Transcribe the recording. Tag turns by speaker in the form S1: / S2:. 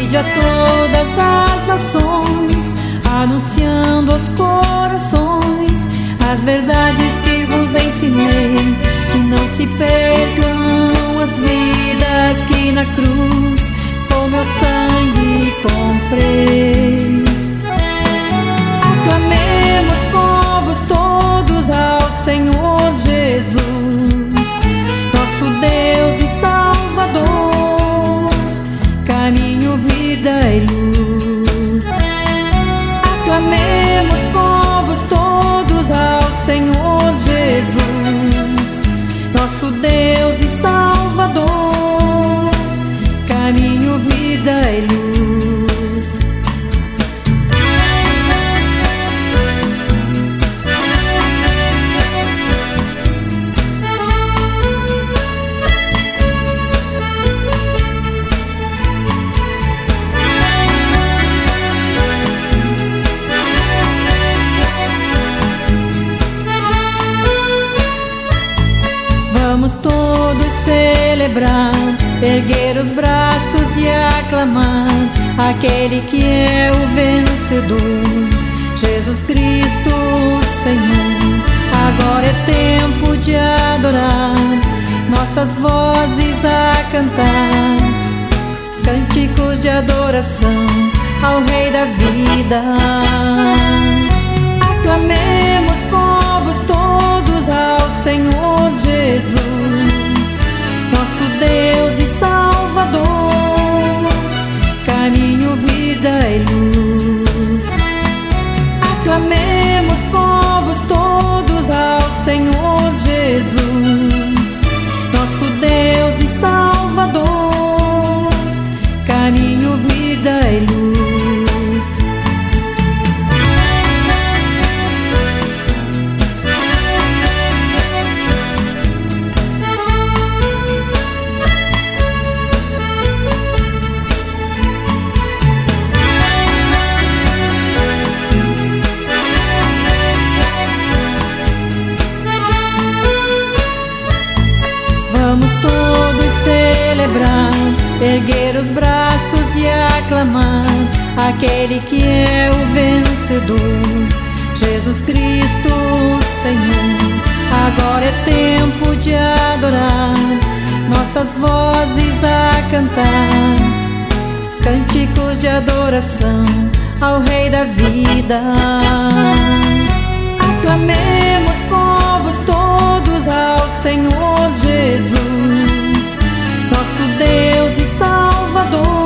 S1: ide a todas as nações, anunciando aos corações as verdades que vos ensinei, que não se percam as vidas que na cruz com meu sangue comprei. Aclamemos, povos todos, ao Senhor Jesus, nosso Deus e Salvador, caminho, vida e luz. Aclamemos, povos todos, ao Senhor Jesus, nosso Deus e Salvador, caminho, vida e luz. Vamos todos celebrar, erguer os braços e aclamar aquele que é o vencedor, Jesus Cristo, Senhor. Agora é tempo de adorar, nossas vozes a cantar, cânticos de adoração ao Rei da vida. Aclamemos, povos todos, ao Senhor Jesus, nosso Deus e Salvador, caminho, vida e luz. Aclamemos, povos todos, ao Senhor Jesus, nosso Deus e Salvador, caminho, vida e luz. Vamos todos celebrar, erguer os braços e aclamar aquele que é o vencedor, Jesus Cristo, Senhor. Agora é tempo de adorar, nossas vozes a cantar, cânticos de adoração ao Rei da vida. Aclamemos, povos todos, ao Senhor Jesus, nosso Deus e Salvador,